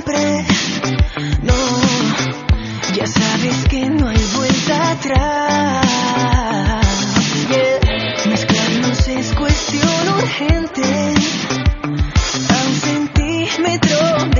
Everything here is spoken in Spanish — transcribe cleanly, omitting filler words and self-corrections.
siempre. No, ya sabes que no hay vuelta atrás. Yeah. Mezclarnos es cuestión urgente a un centímetro